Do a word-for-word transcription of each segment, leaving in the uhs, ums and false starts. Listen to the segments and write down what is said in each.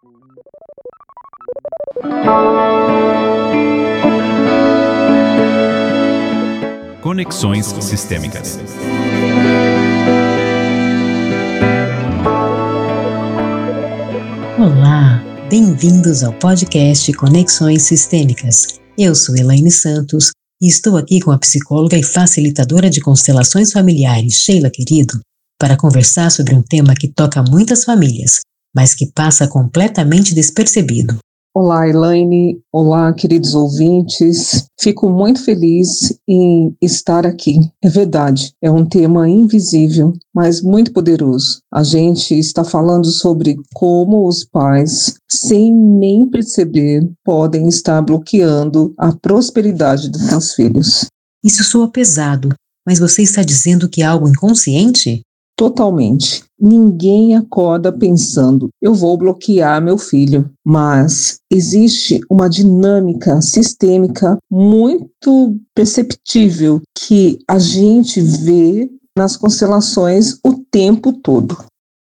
Conexões Sistêmicas. Olá, bem-vindos ao podcast Conexões Sistêmicas. Eu sou Elaine Santos e estou aqui com a psicóloga e facilitadora de constelações familiares, Sheila Querido, para conversar sobre um tema que toca muitas famílias, mas que passa completamente despercebido. Olá, Elaine. Olá, queridos ouvintes. Fico muito feliz em estar aqui. É verdade, é um tema invisível, mas muito poderoso. A gente está falando sobre como os pais, sem nem perceber, podem estar bloqueando a prosperidade dos seus filhos. Isso soa pesado, mas você está dizendo que é algo inconsciente? Totalmente. Ninguém acorda pensando, eu vou bloquear meu filho, mas existe uma dinâmica sistêmica muito perceptível que a gente vê nas constelações o tempo todo.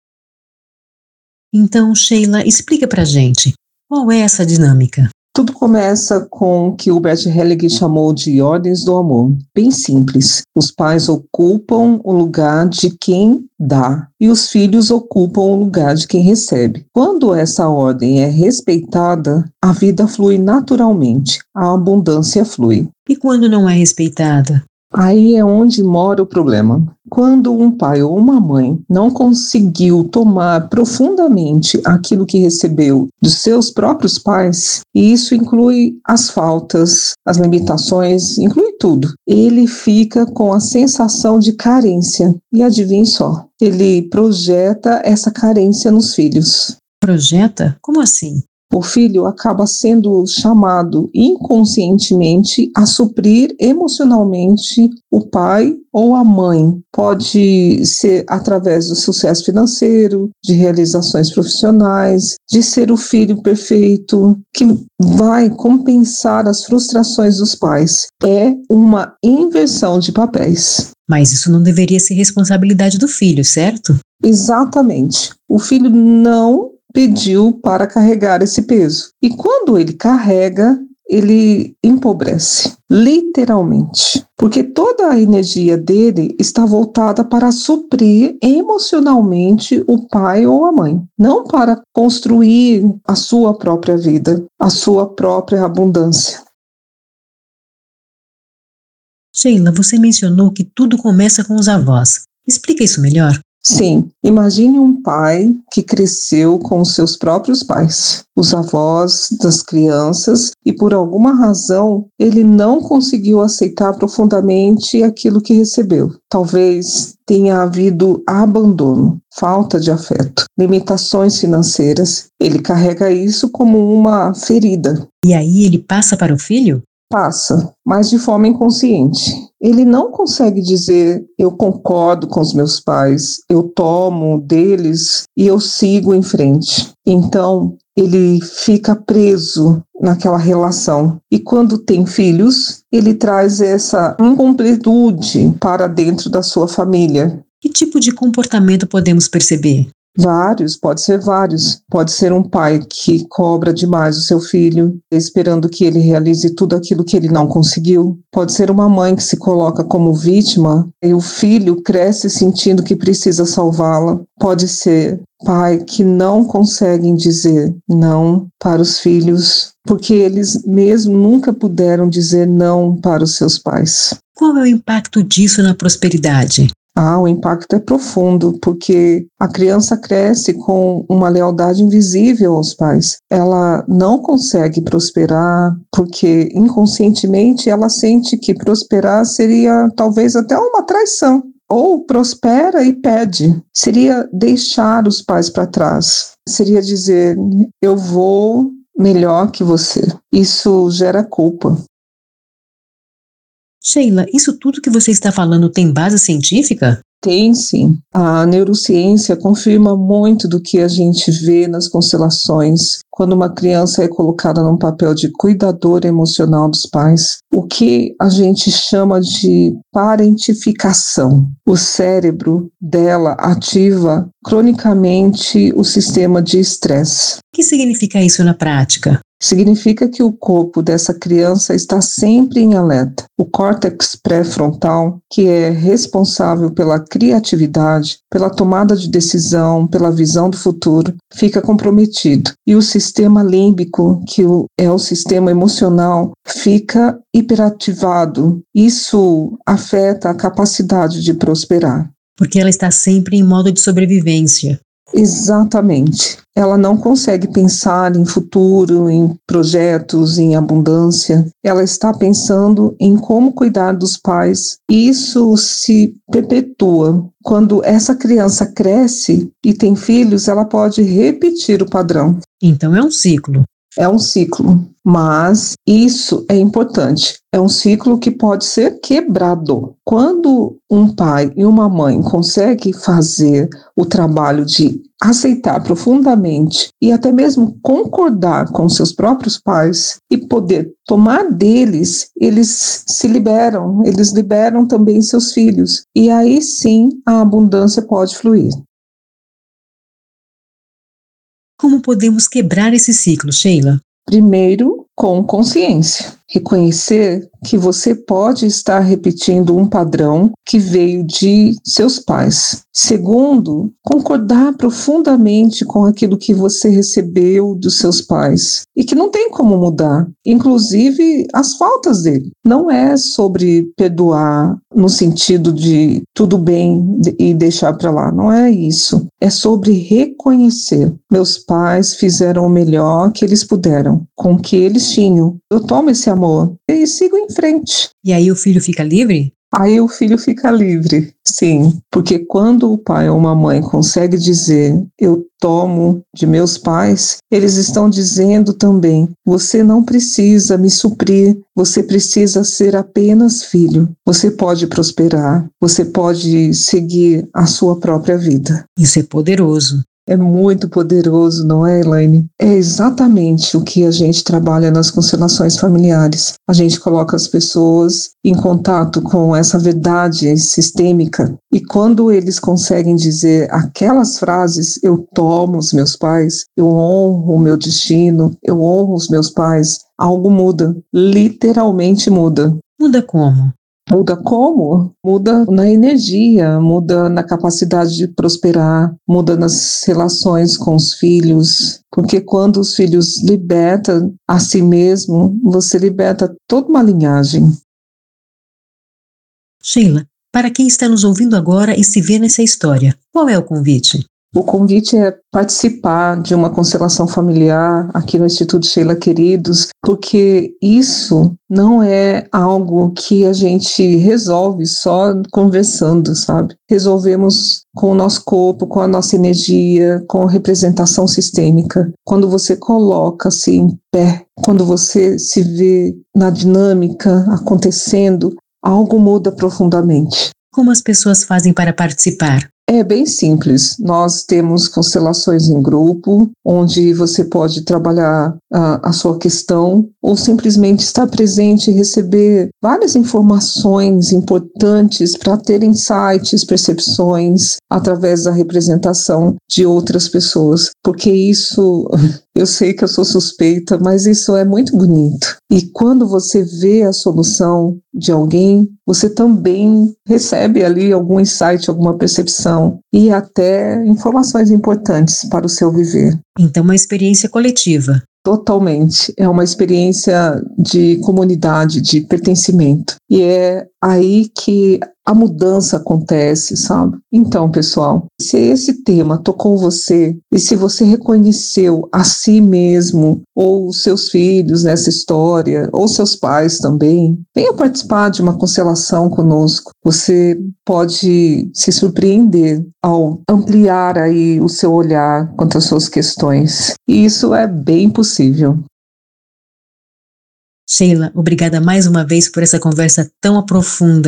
Então, Sheila, explica pra gente, qual é essa dinâmica? Tudo começa com o que o Bert Hellinger chamou de ordens do amor. Bem simples. Os pais ocupam o lugar de quem dá e os filhos ocupam o lugar de quem recebe. Quando essa ordem é respeitada, a vida flui naturalmente, a abundância flui. E quando não é respeitada? Aí é onde mora o problema. Quando um pai ou uma mãe não conseguiu tomar profundamente aquilo que recebeu dos seus próprios pais, e isso inclui as faltas, as limitações, inclui tudo, ele fica com a sensação de carência. E adivinhe só, ele projeta essa carência nos filhos. Projeta? Como assim? O filho acaba sendo chamado inconscientemente a suprir emocionalmente o pai ou a mãe. Pode ser através do sucesso financeiro, de realizações profissionais, de ser o filho perfeito, que vai compensar as frustrações dos pais. É uma inversão de papéis. Mas isso não deveria ser responsabilidade do filho, certo? Exatamente. O filho não pediu para carregar esse peso. E quando ele carrega, ele empobrece, literalmente. Porque toda a energia dele está voltada para suprir emocionalmente o pai ou a mãe, não para construir a sua própria vida, a sua própria abundância. Sheila, você mencionou que tudo começa com os avós. Explica isso melhor. Sim, imagine um pai que cresceu com os seus próprios pais, os avós das crianças, e por alguma razão ele não conseguiu aceitar profundamente aquilo que recebeu. Talvez tenha havido abandono, falta de afeto, limitações financeiras. Ele carrega isso como uma ferida. E aí ele passa para o filho? Passa, mas de forma inconsciente. Ele não consegue dizer, eu concordo com os meus pais, eu tomo deles e eu sigo em frente. Então, ele fica preso naquela relação. E quando tem filhos, ele traz essa incompletude para dentro da sua família. Que tipo de comportamento podemos perceber? Vários, pode ser vários. Pode ser um pai que cobra demais o seu filho, esperando que ele realize tudo aquilo que ele não conseguiu. Pode ser uma mãe que se coloca como vítima e o filho cresce sentindo que precisa salvá-la. Pode ser pai que não conseguem dizer não para os filhos, porque eles mesmo nunca puderam dizer não para os seus pais. Qual é o impacto disso na prosperidade? Ah, o impacto é profundo, porque a criança cresce com uma lealdade invisível aos pais. Ela não consegue prosperar, porque inconscientemente ela sente que prosperar seria talvez até uma traição. Ou prospera e pede. Seria deixar os pais para trás. Seria dizer, eu vou melhor que você. Isso gera culpa. Sheila, isso tudo que você está falando tem base científica? Tem sim. A neurociência confirma muito do que a gente vê nas constelações quando uma criança é colocada num papel de cuidador emocional dos pais. O que a gente chama de parentificação. O cérebro dela ativa cronicamente o sistema de estresse. O que significa isso na prática? Significa que o corpo dessa criança está sempre em alerta. O córtex pré-frontal, que é responsável pela criatividade, pela tomada de decisão, pela visão do futuro, fica comprometido. E o sistema límbico, que é o sistema emocional, fica hiperativado. Isso afeta a capacidade de prosperar. Porque ela está sempre em modo de sobrevivência. Exatamente. Ela não consegue pensar em futuro, em projetos, em abundância. Ela está pensando em como cuidar dos pais. E isso se perpetua. Quando essa criança cresce e tem filhos, ela pode repetir o padrão. Então é um ciclo. É um ciclo, mas isso é importante. É um ciclo que pode ser quebrado. Quando um pai e uma mãe conseguem fazer o trabalho de aceitar profundamente e até mesmo concordar com seus próprios pais e poder tomar deles, eles se liberam, eles liberam também seus filhos. E aí sim a abundância pode fluir. Como podemos quebrar esse ciclo, Sheila? Primeiro, com consciência. Reconhecer que você pode estar repetindo um padrão que veio de seus pais. Segundo, concordar profundamente com aquilo que você recebeu dos seus pais e que não tem como mudar, inclusive as faltas dele. Não é sobre perdoar no sentido de tudo bem e deixar para lá, não é isso. É sobre reconhecer. Meus pais fizeram o melhor que eles puderam, com o que eles tinham. Eu tomo esse amor e sigo em frente. E aí o filho fica livre? Aí o filho fica livre, sim, porque quando o pai ou uma mãe consegue dizer eu tomo de meus pais, eles estão dizendo também, você não precisa me suprir, você precisa ser apenas filho, você pode prosperar, você pode seguir a sua própria vida. Isso é poderoso. É muito poderoso, não é, Elaine? É exatamente o que a gente trabalha nas constelações familiares. A gente coloca as pessoas em contato com essa verdade sistêmica e quando eles conseguem dizer aquelas frases, eu tomo os meus pais, eu honro o meu destino, eu honro os meus pais, algo muda, literalmente muda. Muda como? Muda como? Muda na energia, muda na capacidade de prosperar, muda nas relações com os filhos, porque quando os filhos libertam a si mesmo, você liberta toda uma linhagem. Sheila, para quem está nos ouvindo agora e se vê nessa história, qual é o convite? O convite é participar de uma constelação familiar aqui no Instituto Sheila Queridos, porque isso não é algo que a gente resolve só conversando, sabe? Resolvemos com o nosso corpo, com a nossa energia, com a representação sistêmica. Quando você coloca-se em pé, quando você se vê na dinâmica acontecendo, algo muda profundamente. Como as pessoas fazem para participar? É bem simples. Nós temos constelações em grupo, onde você pode trabalhar a, a sua questão ou simplesmente estar presente e receber várias informações importantes para ter insights, percepções através da representação de outras pessoas. Porque isso, eu sei que eu sou suspeita, mas isso é muito bonito. E quando você vê a solução de alguém, você também recebe ali algum insight, alguma percepção e até informações importantes para o seu viver. Então, uma experiência coletiva. Totalmente. É uma experiência de comunidade, de pertencimento. E é aí que a mudança acontece, sabe? Então, pessoal, se esse tema tocou você e se você reconheceu a si mesmo ou os seus filhos nessa história, ou seus pais também, venha participar de uma constelação conosco. Você pode se surpreender ao ampliar aí o seu olhar quanto às suas questões. E isso é bem possível. Sheila, obrigada mais uma vez por essa conversa tão profunda.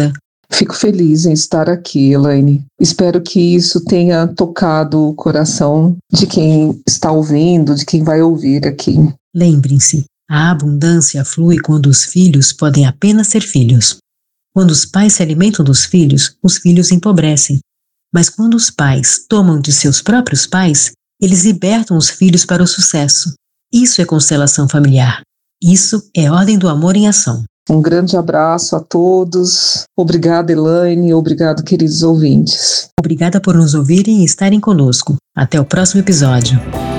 Fico feliz em estar aqui, Elaine. Espero que isso tenha tocado o coração de quem está ouvindo, de quem vai ouvir aqui. Lembrem-se, a abundância flui quando os filhos podem apenas ser filhos. Quando os pais se alimentam dos filhos, os filhos empobrecem. Mas quando os pais tomam de seus próprios pais, eles libertam os filhos para o sucesso. Isso é constelação familiar. Isso é ordem do amor em ação. Um grande abraço a todos. Obrigada, Elaine. Obrigado, queridos ouvintes. Obrigada por nos ouvirem e estarem conosco. Até o próximo episódio.